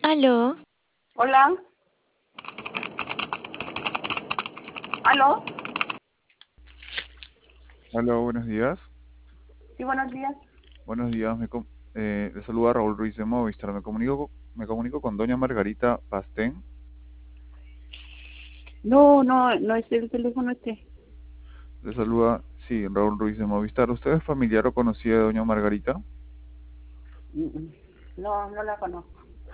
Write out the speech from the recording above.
Aló, Hola, aló, Hola, buenos días. sí, buenos días. Buenos días, le saluda Raúl Ruiz de Movistar. Me comunico con doña Margarita Pastén. No, no, no es el teléfono este. Le saluda, sí, Raúl Ruiz de Movistar. ¿Usted es familiar o conocida de doña Margarita? Mm, mm. No, no la conozco.